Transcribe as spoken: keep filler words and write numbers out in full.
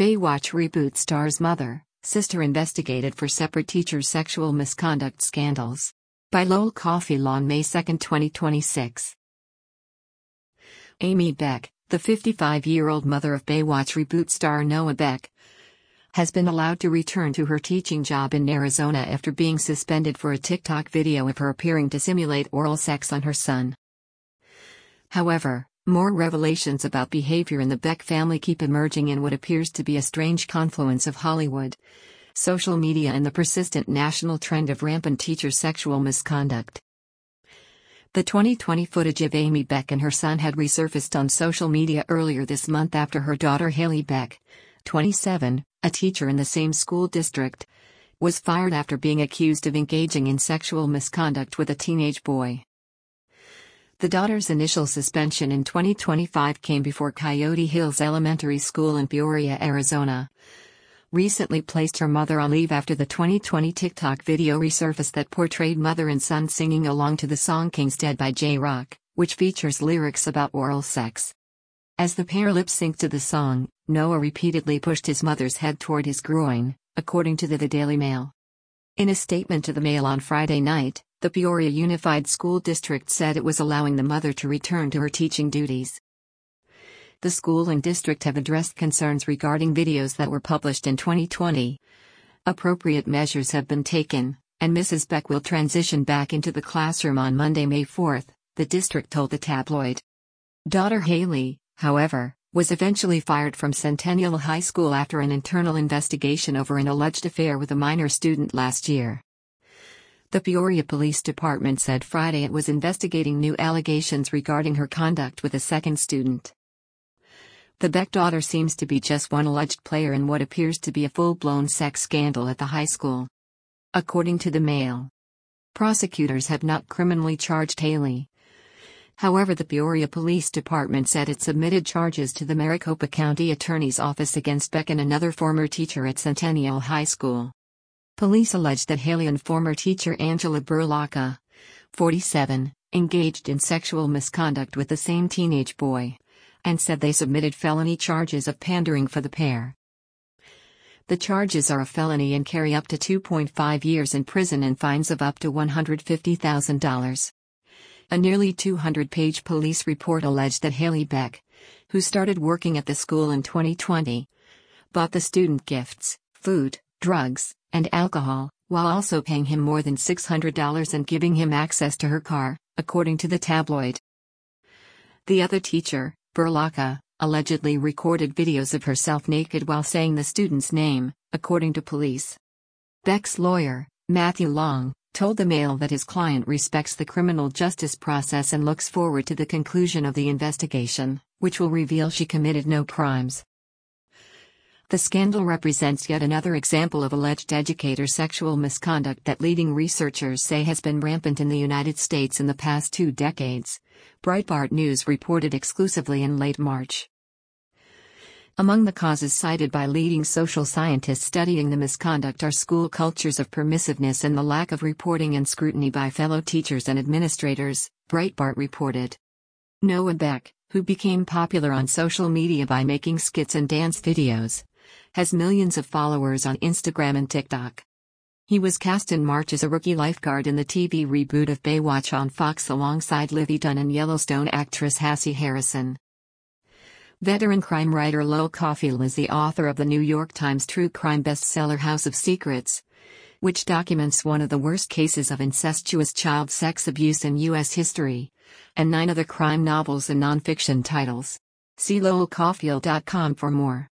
Baywatch reboot stars mother, sister investigated for separate teachers' sexual misconduct scandals. By Lowell Cauffiel on May second, twenty twenty-six. Amy Beck, the fifty-five-year-old mother of Baywatch reboot star Noah Beck, has been allowed to return to her teaching job in Arizona after being suspended for a TikTok video of her appearing to simulate oral sex on her son. However, more revelations about behavior in the Beck family keep emerging in what appears to be a strange confluence of Hollywood, social media and the persistent national trend of rampant teacher sexual misconduct. The twenty twenty footage of Amy Beck and her son had resurfaced on social media earlier this month after her daughter Haley Beck, twenty-seven, a teacher in the same school district, was fired after being accused of engaging in sexual misconduct with a teenage boy. The daughter's initial suspension in twenty twenty-five came before Coyote Hills Elementary School in Peoria, Arizona, recently placed her mother on leave after the twenty twenty TikTok video resurfaced that portrayed mother and son singing along to the song King's Dead by J-Rock, which features lyrics about oral sex. As the pair lip-synced to the song, Noah repeatedly pushed his mother's head toward his groin, according to the, the Daily Mail. In a statement to the Mail on Friday night, the Peoria Unified School District said it was allowing the mother to return to her teaching duties. The school and district have addressed concerns regarding videos that were published in twenty twenty. Appropriate measures have been taken, and Missus Beck will transition back into the classroom on Monday, May fourth, the district told the tabloid. Daughter Haley, however, was eventually fired from Centennial High School after an internal investigation over an alleged affair with a minor student last year. The Peoria Police Department said Friday it was investigating new allegations regarding her conduct with a second student. The Beck daughter seems to be just one alleged player in what appears to be a full-blown sex scandal at the high school. According to the Mail, prosecutors have not criminally charged Haley. However, the Peoria Police Department said it submitted charges to the Maricopa County Attorney's Office against Beck and another former teacher at Centennial High School. Police alleged that Haley and former teacher Angela Burlaka, forty-seven, engaged in sexual misconduct with the same teenage boy, and said they submitted felony charges of pandering for the pair. The charges are a felony and carry up to two point five years in prison and fines of up to one hundred fifty thousand dollars. A nearly two hundred page police report alleged that Haley Beck, who started working at the school in twenty twenty, bought the student gifts, food, drugs, and alcohol, while also paying him more than six hundred dollars and giving him access to her car, according to the tabloid. The other teacher, Burlaka, allegedly recorded videos of herself naked while saying the student's name, according to police. Beck's lawyer, Matthew Long, told the Mail that his client respects the criminal justice process and looks forward to the conclusion of the investigation, which will reveal she committed no crimes. The scandal represents yet another example of alleged educator sexual misconduct that leading researchers say has been rampant in the United States in the past two decades, Breitbart News reported exclusively in late March. Among the causes cited by leading social scientists studying the misconduct are school cultures of permissiveness and the lack of reporting and scrutiny by fellow teachers and administrators, Breitbart reported. Noah Beck, who became popular on social media by making skits and dance videos, has millions of followers on Instagram and TikTok. He was cast in March as a rookie lifeguard in the T V reboot of Baywatch on Fox alongside Livy Dunn and Yellowstone actress Hassey Harrison. Veteran crime writer Lowell Cauffiel is the author of the New York Times true crime bestseller House of Secrets, which documents one of the worst cases of incestuous child sex abuse in U S history, and nine other crime novels and nonfiction titles. See lowell cauffiel dot com for more.